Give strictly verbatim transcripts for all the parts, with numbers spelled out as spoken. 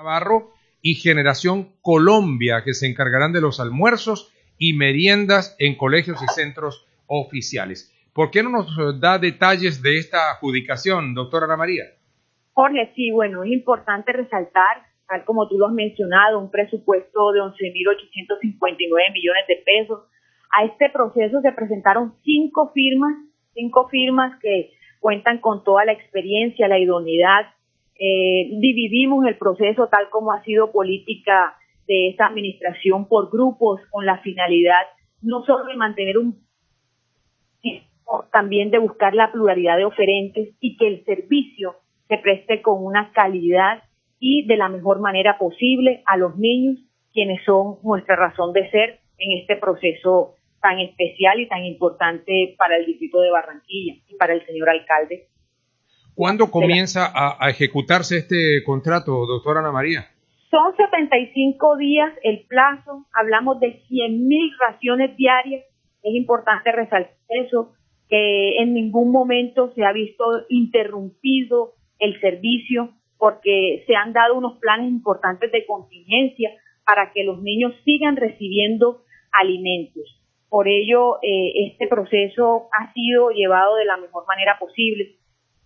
Navarro y Generación Colombia, que se encargarán de los almuerzos y meriendas en colegios y centros oficiales. ¿Por qué no nos da detalles de esta adjudicación, doctora Ana María? Jorge, sí, bueno, es importante resaltar, tal como tú lo has mencionado, un presupuesto de once mil ochocientos cincuenta y nueve millones de pesos. A este proceso se presentaron cinco firmas, cinco firmas que cuentan con toda la experiencia, la idoneidad. Eh, dividimos el proceso tal como ha sido política de esta administración por grupos con la finalidad no solo de mantener un, sino también de buscar la pluralidad de oferentes y que el servicio se preste con una calidad y de la mejor manera posible a los niños, quienes son nuestra razón de ser en este proceso tan especial y tan importante para el distrito de Barranquilla y para el señor alcalde. ¿Cuándo comienza a, a ejecutarse este contrato, doctora Ana María? Son setenta y cinco días el plazo, hablamos de cien mil raciones diarias. Es importante resaltar eso, que en ningún momento se ha visto interrumpido el servicio, porque se han dado unos planes importantes de contingencia para que los niños sigan recibiendo alimentos. Por ello, eh, este proceso ha sido llevado de la mejor manera posible.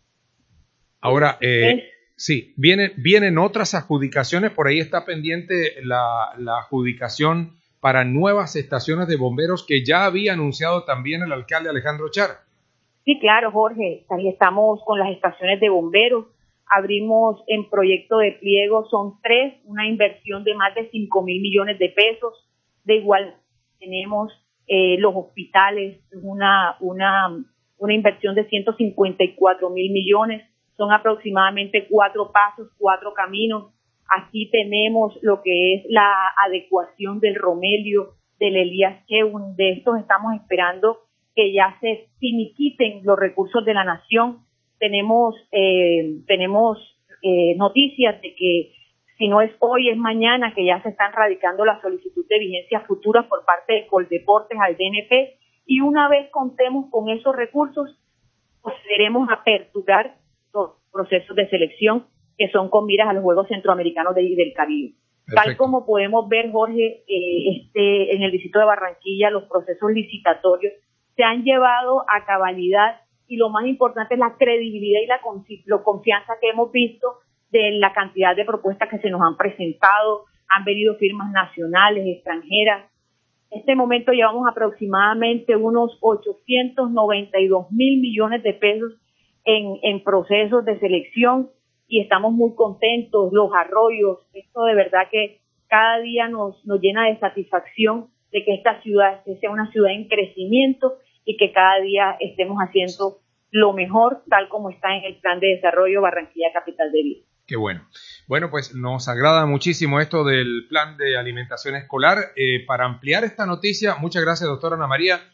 Ahora, eh, sí, vienen, vienen otras adjudicaciones, por ahí está pendiente la, la adjudicación para nuevas estaciones de bomberos que ya había anunciado también el alcalde Alejandro Char. Sí, claro, Jorge, ahí estamos con las estaciones de bomberos. Abrimos en proyecto de pliego, son tres, una inversión de más de cinco mil millones de pesos. De igual tenemos eh, los hospitales, una, una, una inversión de ciento cincuenta y cuatro mil millones. Son aproximadamente cuatro pasos, cuatro caminos. Aquí tenemos lo que es la adecuación del Romelio, del Elías Cheun. De estos estamos esperando que ya se finiquiten los recursos de la nación. Tenemos eh, tenemos eh, noticias de que si no es hoy, es mañana, que ya se están radicando la solicitud de vigencia futura por parte de Coldeportes al D N P, y una vez contemos con esos recursos, procederemos a aperturar los procesos de selección que son con miras a los Juegos Centroamericanos de, del Caribe. Perfecto. Tal como podemos ver, Jorge, eh, este en el distrito de Barranquilla, los procesos licitatorios se han llevado a cabalidad, y lo más importante es la credibilidad y la, la confianza que hemos visto de la cantidad de propuestas que se nos han presentado. Han venido firmas nacionales, extranjeras. En este momento llevamos aproximadamente unos ochocientos noventa y dos mil millones de pesos en, en procesos de selección, y estamos muy contentos. Los arroyos, esto de verdad que cada día nos, nos llena de satisfacción de que esta ciudad sea una ciudad en crecimiento y que cada día estemos haciendo lo mejor, tal como está en el plan de desarrollo Barranquilla Capital de Vida. Qué bueno. Bueno, pues nos agrada muchísimo esto del plan de alimentación escolar. Eh, para ampliar esta noticia, muchas gracias, doctora Ana María.